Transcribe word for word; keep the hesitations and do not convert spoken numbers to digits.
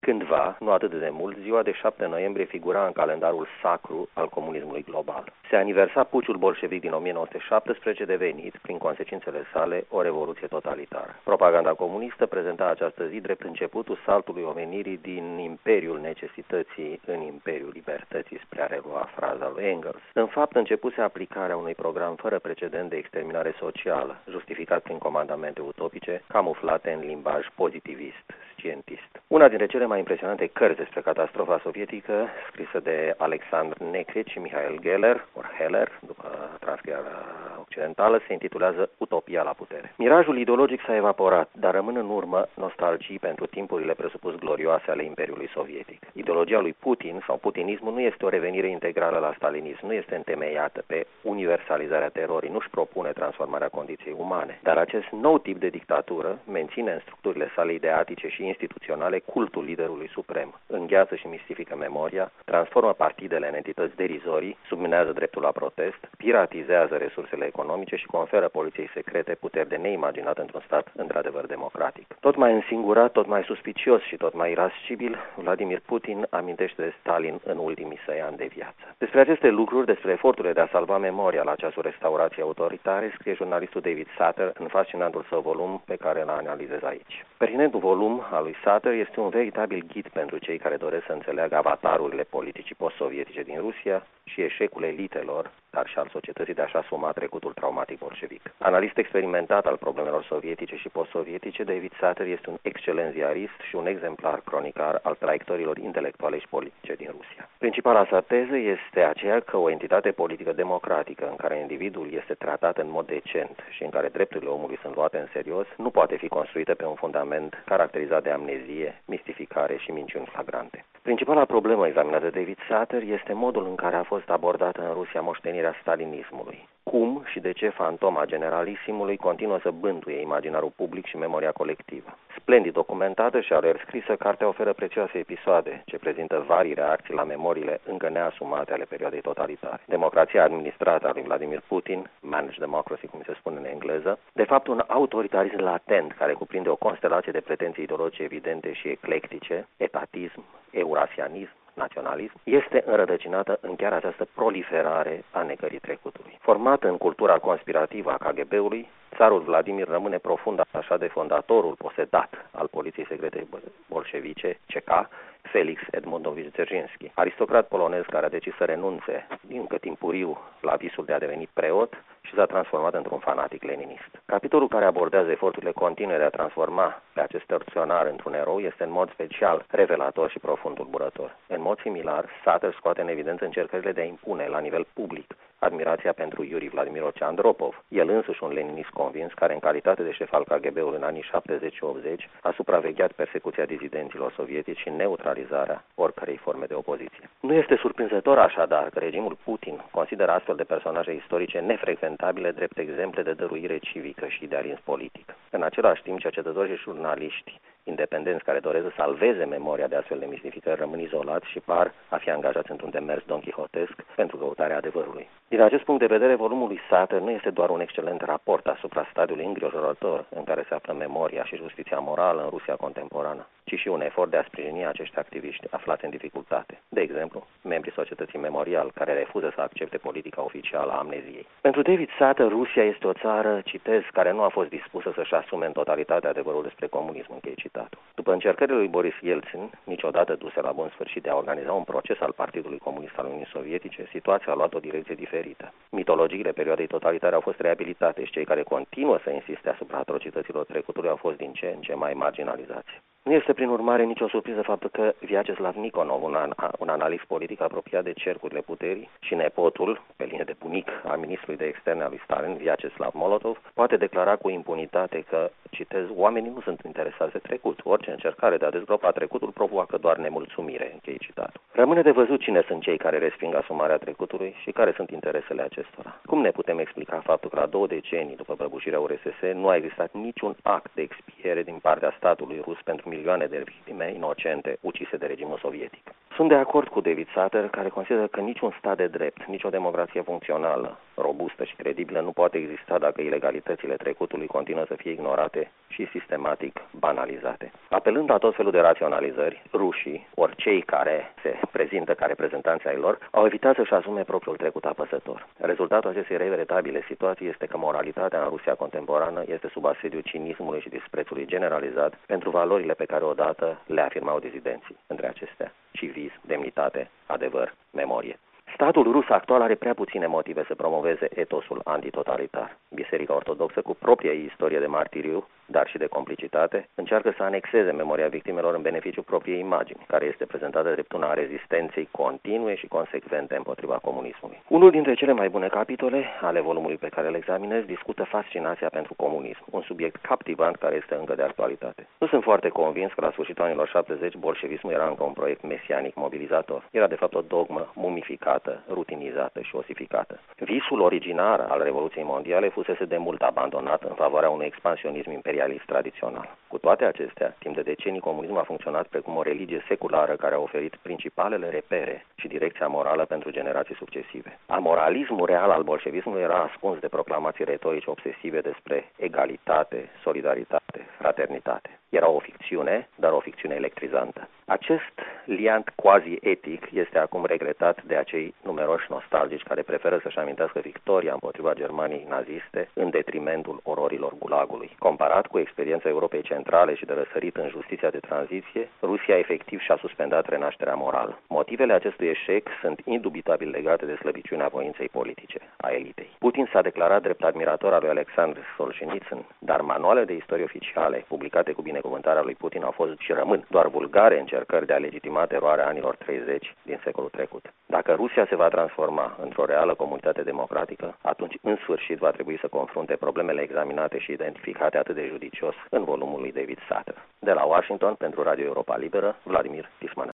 Cândva, nu atât de mult, ziua de șapte noiembrie figura în calendarul sacru al comunismului global. Se aniversa puciul bolșevic din o mie nouă sute șaptesprezece, devenit, prin consecințele sale, o revoluție totalitară. Propaganda comunistă prezenta această zi drept începutul saltului omenirii din imperiul necesității în imperiul libertății, spre a relua fraza lui Engels. În fapt, începuse aplicarea unui program fără precedent de exterminare socială, justificat prin comandamente utopice, camuflate în limbaj pozitivist, scientist. Una dintre cele mai impresionante cărți despre catastrofa sovietică, scrisă de Alexandr Nekrich și Mihail Geller, ori Heller, după transcrierea occidentală, se intitulează Utopia la putere. Mirajul ideologic s-a evaporat, dar rămân în urmă nostalgii pentru timpurile presupus glorioase ale Imperiului Sovietic. Ideologia lui Putin sau putinismul nu este o revenire integrală la stalinism, nu este întemeiată pe universalizarea terorii, nu-și propune transformarea condiției umane, dar acest nou tip de dictatură menține în structurile sale ideatice și instituționale cultul liderului suprem, îngheață și mistifică memoria, transformă partidele în entități derizorii, subminează dreptul la protest, piratizează resursele economice și conferă poliției secrete puteri de neimaginat într-un stat într-adevăr democratic. Tot mai însingurat, tot mai suspicios și tot mai irascibil, Vladimir Putin amintește de Stalin în ultimii săi ani de viață. Despre aceste lucruri, despre eforturile de a salva memoria la ceasul restaurației autoritare, scrie jurnalistul David Sutter în fascinantul său volum pe care îl analizez aici. Pertinentul volum al lui Sutter este un veritabil ghid pentru cei care doresc să înțeleagă avatarurile politicii post-sovietice din Rusia și eșecul elitelor, dar și al societății de a-și asuma trecutul traumatic bolșevic. Analist experimentat al problemelor sovietice și post-sovietice, David Sutter este un excelent ziarist și un exemplar cronicar al traiectoriilor intelectuale și politice din Rusia. Principala sa teză este aceea că o entitate politică democratică în care individul este tratat în mod decent și în care drepturile omului sunt luate în serios, nu poate fi construită pe un fundament caracterizat de amnezie, mistificare și minciuni flagrante. Principala problemă examinată de David Sutter este modul în care a fost abordată în Rusia moștenirea stalinismului. Cum și de ce fantoma generalisimului continuă să bântuie imaginarul public și memoria colectivă. Splendid documentată și aler scrisă, cartea oferă prețioase episoade ce prezintă varii reacții la memoriile încă neasumate ale perioadei totalitare. Democrația administrată a lui Vladimir Putin, managed democracy, cum se spune în engleză, de fapt un autoritarism latent care cuprinde o constelație de pretenții ideologice evidente și eclectice, etatism, eurasianism, naționalism, este înrădăcinată în chiar această proliferare a negării trecutului. Format în cultura conspirativă a K G B-ului, țarul Vladimir rămâne profund așa de fondatorul posedat al poliției secrete bolșevice, C K, Felix Edmundovici Dzerzhinski, aristocrat polonez care a decis să renunțe încă timpuriu la visul de a deveni preot și s-a transformat într-un fanatic leninist. Capitolul care abordează eforturile continue de a transforma pe acest torționar într-un erou este în mod special revelator și profund tulburător. În mod similar, Sutter scoate în evidență încercările de a impune la nivel public admirația pentru Iuri Vladimirovici Andropov, el însuși un leninist convins care în calitate de șef al K G B-ului în anii șaptezeci optzeci a supravegheat persecuția dizidenților sovietici și neutralizarea oricărei forme de opoziție. Nu este surprinzător așadar că regimul Putin consideră astfel de personaje istorice nefrecventabile drept exemple de dăruire civică și idealism politic. În același timp, cercetători și jurnaliști independenți care doresc să salveze memoria de astfel de mistificări rămân izolați și par a fi angajați într-un demers donchihotesc pentru căutarea adevărului. Din acest punct de vedere, volumul lui Sutter nu este doar un excelent raport asupra stadiului îngrijorător în care se află memoria și justiția morală în Rusia contemporană, ci și un efort de a sprijini acești activiști aflați în dificultate. De exemplu, membrii societății Memorial, care refuză să accepte politica oficială a amneziei. Pentru David Sutter, Rusia este o țară, citez, care nu a fost dispusă să-și asume în totalitate adevărul despre comunism, închei citatul. După încercările lui Boris Yeltsin, niciodată duse la bun sfârșit de a organiza un proces al Partidului Comunist al Uniunii Sovietice, situația a luat o direcție diferită. Mitologiile perioadei totalitare au fost reabilitate și cei care continuă să insiste asupra atrocităților trecutului au fost din ce în ce mai marginalizați. Nu este prin urmare nicio surpriză faptul că Vyacheslav Nikonov, un, an, un analist politic apropiat de cercurile puterii și nepotul, pe linie de bunic, al ministrului de externe al lui Stalin, Vyacheslav Molotov, poate declara cu impunitate că, citez, oamenii nu sunt interesați de trecut. Orice încercare de a dezgropa trecutul provoacă doar nemulțumire, închei citatul. Rămâne de văzut cine sunt cei care resping asumarea trecutului și care sunt interesele acestora. Cum ne putem explica faptul că la două decenii după prăbușirea U R S S nu a existat niciun act de expiere din partea statului rus pentru milioane de victime inocente ucise de regimul sovietic. Sunt de acord cu David Sutter, care consideră că niciun stat de drept, nicio democrație funcțională, robustă și credibilă nu poate exista dacă ilegalitățile trecutului continuă să fie ignorate și sistematic banalizate. Apelând la tot felul de raționalizări, rușii, ori cei care se prezintă ca reprezentanți ai lor, au evitat să-și asume propriul trecut apăsător. Rezultatul acestei regretabile situații este că moralitatea în Rusia contemporană este sub asediul cinismului și disprețului generalizat pentru valorile pe care odată le afirmau dizidenții, între acestea civism, demnitate, adevăr, memorie. Statul rus actual are prea puține motive să promoveze etosul antitotalitar. Biserica Ortodoxă, cu propria ei istorie de martiriu, dar și de complicitate, încearcă să anexeze memoria victimelor în beneficiul propriei imagini, care este prezentată drept una a rezistenței continue și consecvente împotriva comunismului. Unul dintre cele mai bune capitole ale volumului pe care îl examinez discută fascinația pentru comunism, un subiect captivant care este încă de actualitate. Nu sunt foarte convins că la sfârșitul anilor șaptezeci bolșevismul era încă un proiect mesianic mobilizator. Era de fapt o dogmă mumificată, rutinizată și osificată. Visul originar al Revoluției Mondiale fusese de mult abandonat în favoarea unui expansionism imperialist tradițional. Cu toate acestea, timp de decenii comunismul a funcționat precum o religie seculară care a oferit principalele repere și direcția morală pentru generații succesive. Amoralismul real al bolșevismului era ascuns de proclamații retorice obsesive despre egalitate, solidaritate, fraternitate. Era o ficțiune, dar o ficțiune electrizantă. Acest liant quasi-etic este acum regretat de acei numeroși nostalgici care preferă să-și amintească victoria împotriva Germaniei naziste în detrimentul ororilor gulagului. Comparat cu experiența Europei Centrale și de răsărit în justiția de tranziție, Rusia efectiv și-a suspendat renașterea morală. Motivele acestui eșec sunt indubitabil legate de slăbiciunea voinței politice a elitei. Putin s-a declarat drept admirator al lui Alexandr Solzhenitsyn, dar manualele de istorie oficiale publicate cu binecuvântarea lui Putin au fost și rămân doar vulgare încercări de a legitima teroarea anilor treizeci din secolul trecut. Dacă Rusia se va transforma într-o reală comunitate democratică, atunci în sfârșit va trebui să confrunte problemele examinate și identificate atât de judicios în volumul lui David Sutter. De la Washington, pentru Radio Europa Liberă, Vladimir Tisman.